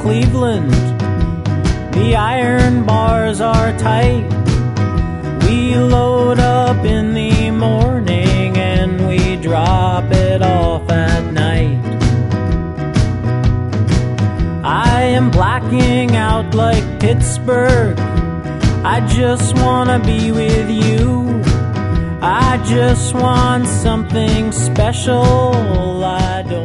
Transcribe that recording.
Cleveland. The iron bars are tight. We load up in the morning and we drop it off at night. I am blacking out like Pittsburgh. I just wanna be with you. I just want something special. I don't